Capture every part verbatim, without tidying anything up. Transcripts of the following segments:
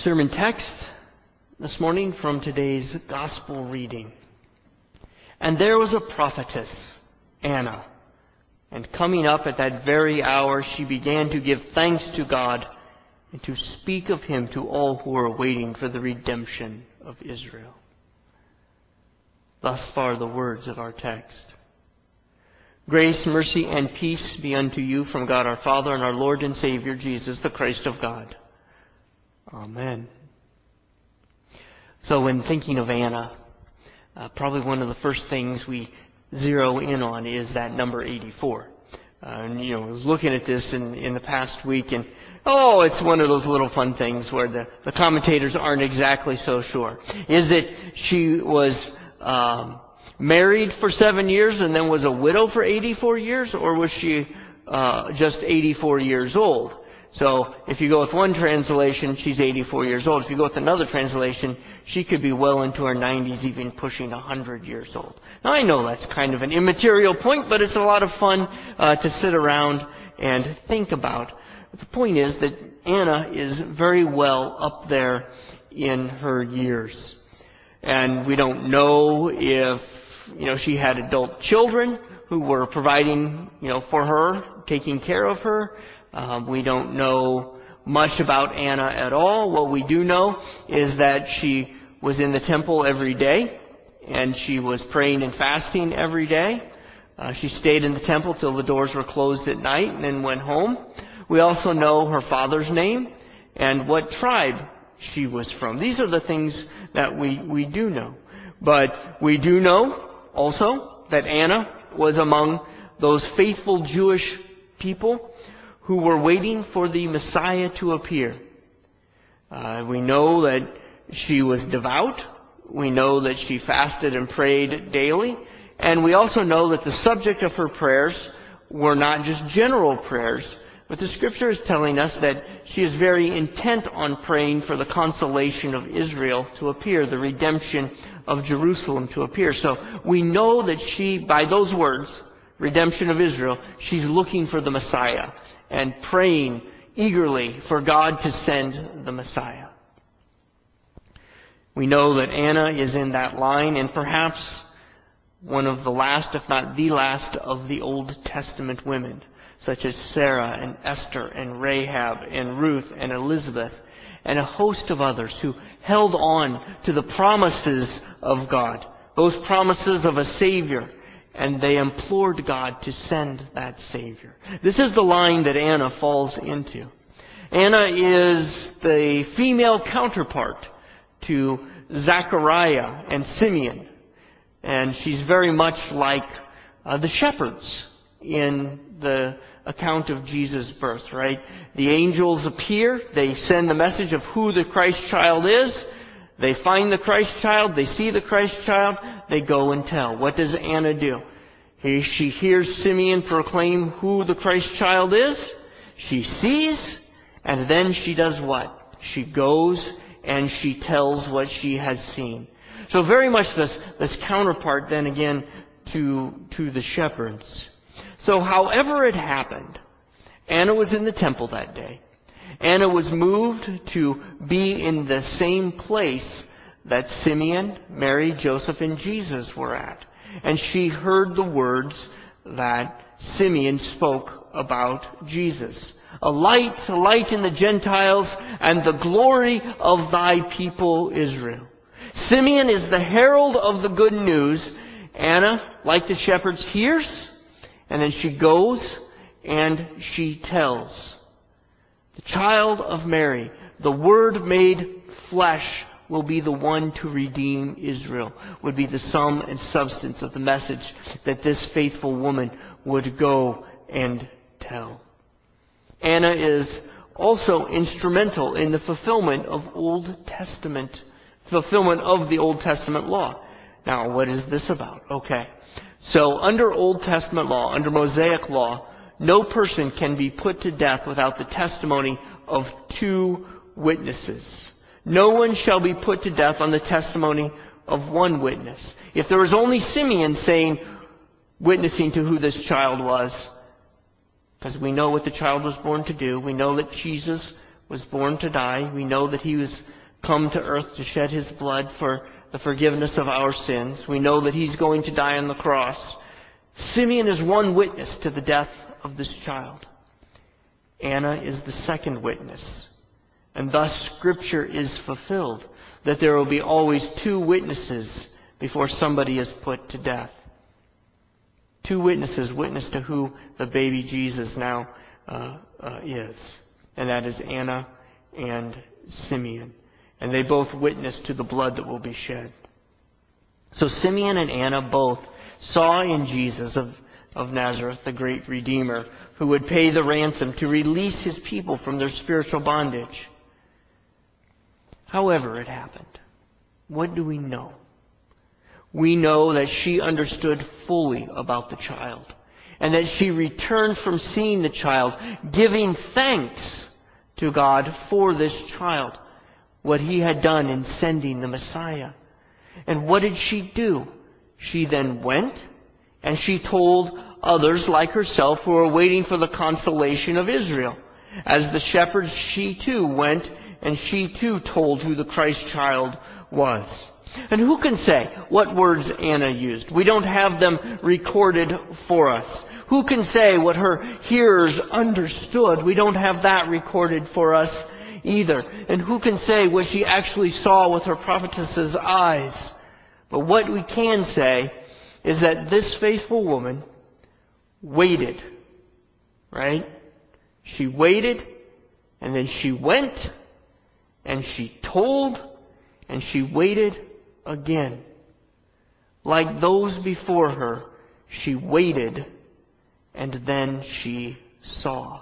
Sermon text this morning from today's gospel reading. And there was a prophetess, Anna, and coming up at that very hour she began to give thanks to God and to speak of him to all who were waiting for the redemption of Israel. Thus far the words of our text. Grace, mercy, and peace be unto you from God our Father and our Lord and Savior Jesus, the Christ of God. Amen. So when thinking of Anna, uh, probably one of the first things we zero in on is that number eighty-four. Uh, and, you know, I was looking at this in, in the past week, and oh, it's one of those little fun things where the, the commentators aren't exactly so sure. Is it she was um, married for seven years and then was a widow for eighty-four years, or was she uh, just eighty-four years old? So if you go with one translation, she's eighty-four years old. If you go with another translation, she could be well into her nineties, even pushing one hundred years old. Now I know that's kind of an immaterial point, but it's a lot of fun uh, to sit around and think about. The point is that Anna is very well up there in her years. And we don't know if, you know, she had adult children who were providing, you know, for her, taking care of her. Um, we don't know much about Anna at all. What we do know is that she was in the temple every day, and she was praying and fasting every day. Uh, she stayed in the temple till the doors were closed at night and then went home. We also know her father's name and what tribe she was from. These are the things that we, we do know. But we do know also that Anna was among those faithful Jewish people who were waiting for the Messiah to appear. Uh, we know that she was devout. We know that she fasted and prayed daily. And we also know that the subject of her prayers were not just general prayers, but the Scripture is telling us that she is very intent on praying for the consolation of Israel to appear, the redemption of Jerusalem to appear. So we know that she, by those words, redemption of Israel, she's looking for the Messiah and praying eagerly for God to send the Messiah. We know that Anna is in that line, and perhaps one of the last, if not the last, of the Old Testament women, such as Sarah and Esther and Rahab and Ruth and Elizabeth and a host of others who held on to the promises of God, those promises of a Savior, and they implored God to send that Savior. This is the line that Anna falls into. Anna is the female counterpart to Zechariah and Simeon. And she's very much like uh, the shepherds in the account of Jesus' birth, right? The angels appear. They send the message of who the Christ child is. They find the Christ child. They see the Christ child. They go and tell. What does Anna do? She hears Simeon proclaim who the Christ child is. She sees. And then she does what? She goes and she tells what she has seen. So very much this, this counterpart then again to, to the shepherds. So however it happened, Anna was in the temple that day. Anna was moved to be in the same place that Simeon, Mary, Joseph, and Jesus were at. And she heard the words that Simeon spoke about Jesus. A light, a light in the Gentiles, and the glory of thy people Israel. Simeon is the herald of the good news. Anna, like the shepherds, hears, and then she goes and she tells. The child of Mary, the Word made flesh, will be the one to redeem Israel, would be the sum and substance of the message that this faithful woman would go and tell. Anna is also instrumental in the fulfillment of Old Testament, fulfillment of the Old Testament law. Now, what is this about? Okay. So, under Old Testament law, under Mosaic law, no person can be put to death without the testimony of two witnesses. No one shall be put to death on the testimony of one witness. If there was only Simeon saying, witnessing to who this child was, because we know what the child was born to do, we know that Jesus was born to die. We know that he was come to earth to shed his blood for the forgiveness of our sins. We know that he's going to die on the cross. Simeon is one witness to the death of this child. Anna is the second witness. And thus Scripture is fulfilled, that there will be always two witnesses before somebody is put to death. Two witnesses witness to who the baby Jesus now uh, uh, is. And that is Anna and Simeon. And they both witness to the blood that will be shed. So Simeon and Anna both saw in Jesus of, of Nazareth, the great Redeemer, who would pay the ransom to release his people from their spiritual bondage. However it happened, what do we know? We know that she understood fully about the child, and that she returned from seeing the child, giving thanks to God for this child, what he had done in sending the Messiah. And what did she do? She then went and she told others like herself who were waiting for the consolation of Israel. As the shepherds, she too went and she too told who the Christ child was. And who can say what words Anna used? We don't have them recorded for us. Who can say what her hearers understood? We don't have that recorded for us either. And who can say what she actually saw with her prophetess's eyes? But what we can say is that this faithful woman waited, right? She waited, and then she went, and she told, and she waited again. Like those before her, she waited, and then she saw.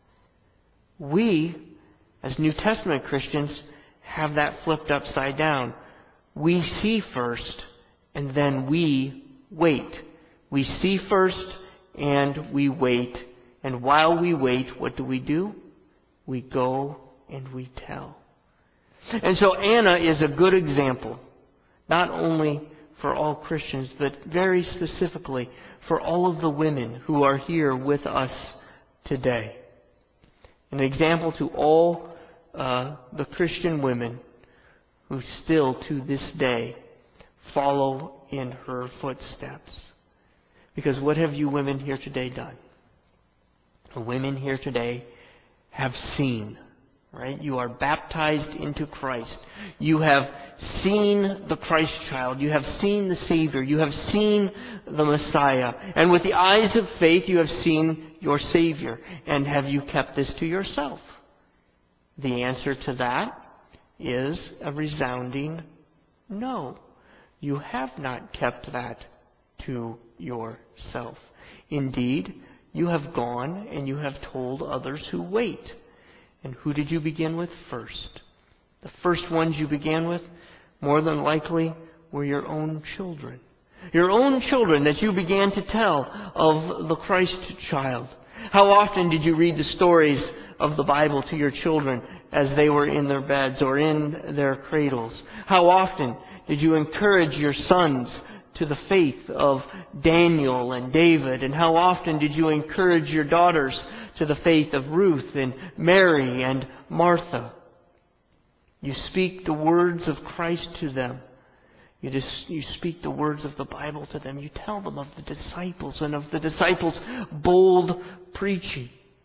We, as New Testament Christians, have that flipped upside down. We see first, and then we wait. We see first, and we wait. And while we wait, what do we do? We go and we tell. And so Anna is a good example, not only for all Christians, but very specifically for all of the women who are here with us today. An example to all uh, the Christian women who still to this day follow in her footsteps. Because what have you women here today done? The women here today have seen, right? You are baptized into Christ. You have seen the Christ child. You have seen the Savior. You have seen the Messiah. And with the eyes of faith, you have seen your Savior. And have you kept this to yourself? The answer to that is a resounding no. You have not kept that to yourself. Indeed, you have gone and you have told others who wait. And who did you begin with first? The first ones you began with, more than likely, were your own children. Your own children that you began to tell of the Christ child. How often did you read the stories of the Bible to your children as they were in their beds or in their cradles? How often did you encourage your sons to the faith of Daniel and David? And how often did you encourage your daughters to the faith of Ruth and Mary and Martha? You speak the words of Christ to them. You just, you speak the words of the Bible to them. You tell them of the disciples and of the disciples' bold preaching.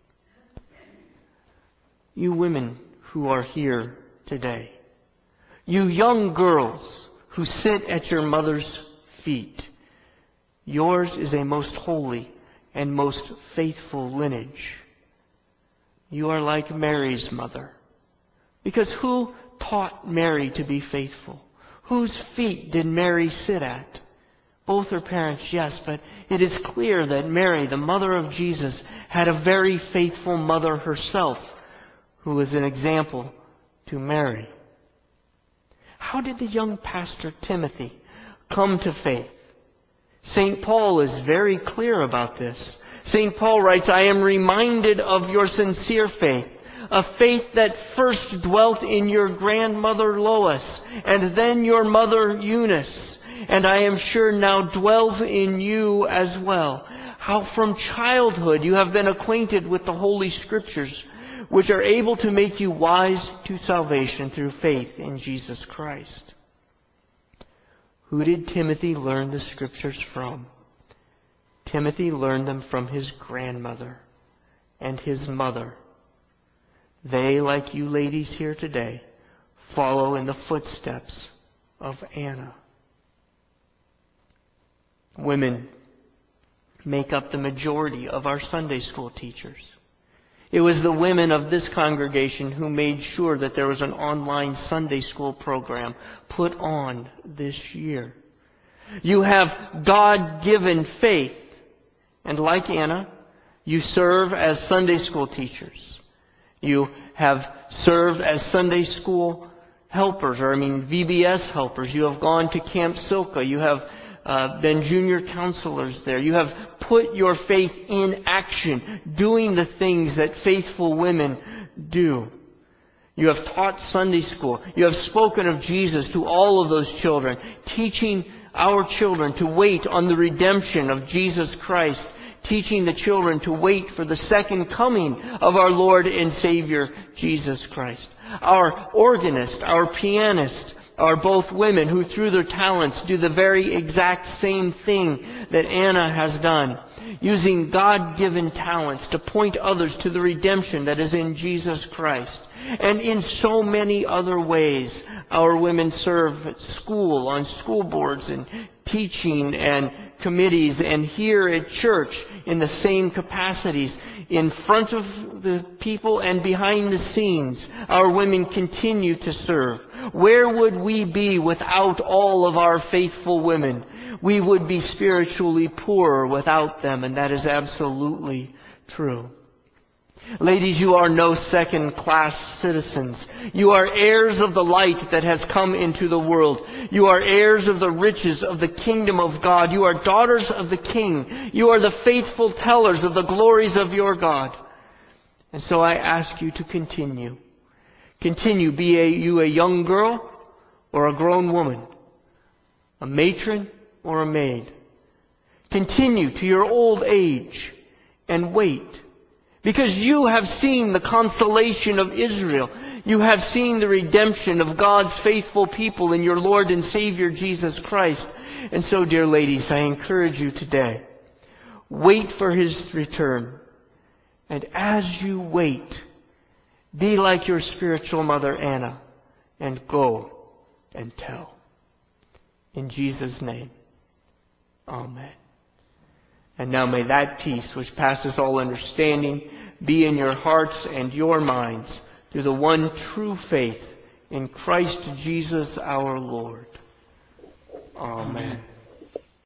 You women who are here today, you young girls who sit at your mother's feet, yours is a most holy and most faithful lineage. You are like Mary's mother. Because who taught Mary to be faithful? Whose feet did Mary sit at? Both her parents, yes, but it is clear that Mary, the mother of Jesus, had a very faithful mother herself, who was an example to Mary. How did the young pastor Timothy come to faith? Saint Paul is very clear about this. Saint Paul writes, I am reminded of your sincere faith, a faith that first dwelt in your grandmother Lois, and then your mother Eunice, and I am sure now dwells in you as well. How from childhood you have been acquainted with the Holy Scriptures, which are able to make you wise to salvation through faith in Jesus Christ. Who did Timothy learn the Scriptures from? Timothy learned them from his grandmother and his mother. They, like you ladies here today, follow in the footsteps of Anna. Women make up the majority of our Sunday school teachers. It was the women of this congregation who made sure that there was an online Sunday school program put on this year. You have God-given faith. And like Anna, you serve as Sunday school teachers. You have served as Sunday school helpers, or I mean V B S helpers. You have gone to Camp Silka. You have uh, been junior counselors there. You have put your faith in action, doing the things that faithful women do. You have taught Sunday school. You have spoken of Jesus to all of those children, teaching our children to wait on the redemption of Jesus Christ, teaching the children to wait for the second coming of our Lord and Savior, Jesus Christ. Our organist, our pianist, are both women who through their talents do the very exact same thing that Anna has done, using God-given talents to point others to the redemption that is in Jesus Christ. And in so many other ways, our women serve at school, on school boards and teaching and committees, and here at church in the same capacities. In front of the people and behind the scenes, our women continue to serve. Where would we be without all of our faithful women? We would be spiritually poorer without them, and that is absolutely true. Ladies, you are no second-class citizens. You are heirs of the light that has come into the world. You are heirs of the riches of the kingdom of God. You are daughters of the King. You are the faithful tellers of the glories of your God. And so I ask you to continue. Continue, be a, you a young girl or a grown woman, a matron or a maid. Continue to your old age and wait. Because you have seen the consolation of Israel. You have seen the redemption of God's faithful people in your Lord and Savior Jesus Christ. And so, dear ladies, I encourage you today, wait for His return. And as you wait, be like your spiritual mother Anna and go and tell. In Jesus' name, amen. And now may that peace which passes all understanding be in your hearts and your minds through the one true faith in Christ Jesus our Lord. Amen. Amen.